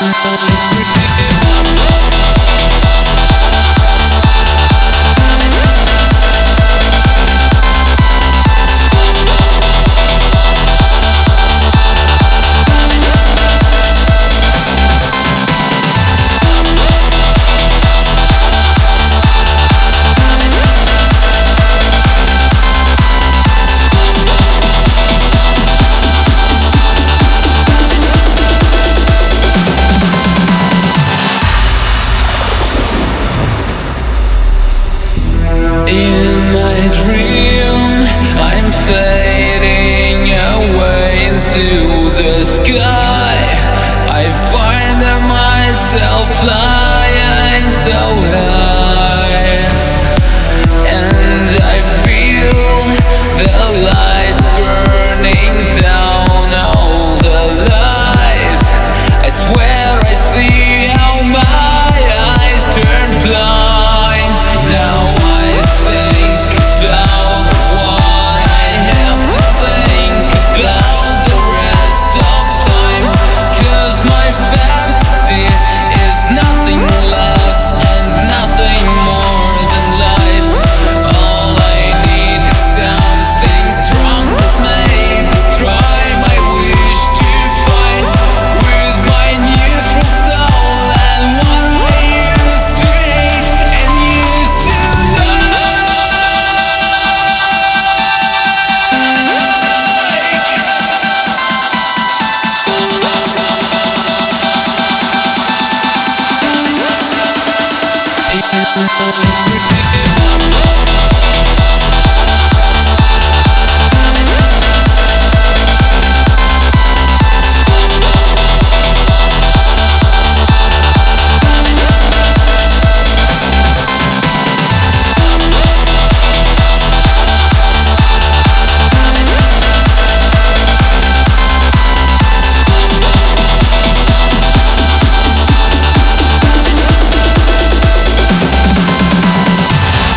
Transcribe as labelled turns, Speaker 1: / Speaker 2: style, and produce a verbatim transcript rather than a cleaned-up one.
Speaker 1: To the sky, I find myself flying so high, and I feel the lights burning down all the lives. I swear I see how my eyes turn blind. Now I think about what I have to think about. We'll be right back.